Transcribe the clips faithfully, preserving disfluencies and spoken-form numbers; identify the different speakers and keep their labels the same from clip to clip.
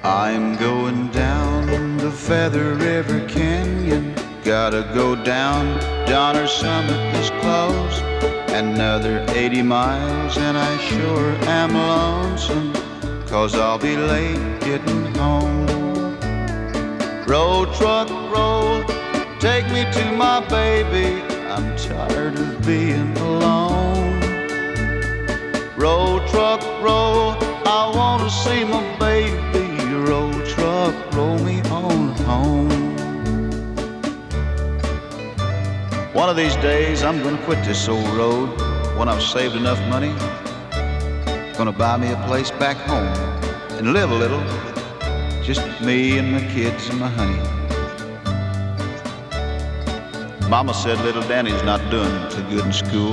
Speaker 1: I'm going down the Feather River Canyon. Gotta go down, Donner Summit is closed. Another eighty miles and I sure am lonesome, 'cause I'll be late getting home. Road truck, roll, take me to my baby. I'm tired of being alone. Road truck, roll, I wanna see my baby. Road truck, roll me on home. One of these days I'm gonna quit this old road. When I've saved enough money, gonna buy me a place back home and live a little, just me and my kids and my honey. Mama said little Danny's not doing too good in school.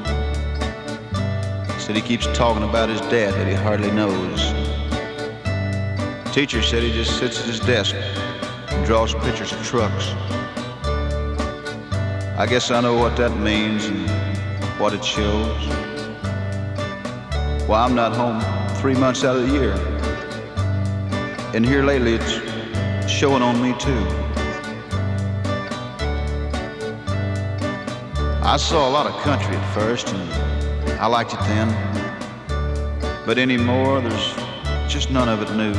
Speaker 1: Said he keeps talking about his dad that he hardly knows. Teacher said he just sits at his desk and draws pictures of trucks. I guess I know what that means and what it shows. Well, I'm not home three months out of the year. And here lately it's showing on me too. I saw a lot of country at first and I liked it then. But anymore there's just none of it new.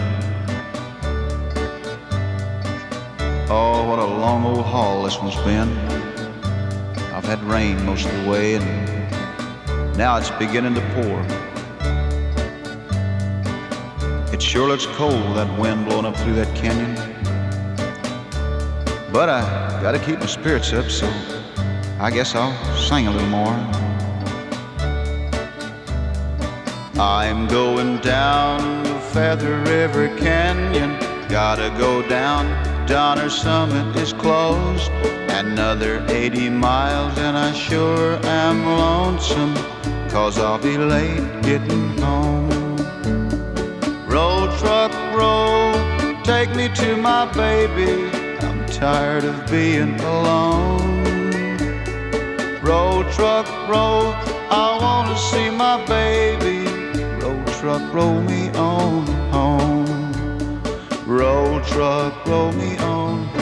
Speaker 1: Oh, what a long old haul this one's been. I've had rain most of the way and now it's beginning to pour. It sure looks cold, that wind blowing up through that canyon. But I gotta keep my spirits up, so I guess I'll sing a little more. I'm going down the Feather River Canyon. Gotta go down, Donner Summit is closed. Another eighty miles and I sure am lonesome, 'cause I'll be late getting home. Road truck, roll, take me to my baby. I'm tired of being alone. Road truck, roll, I wanna see my baby. Road truck, roll me on home. Road truck, roll me on home.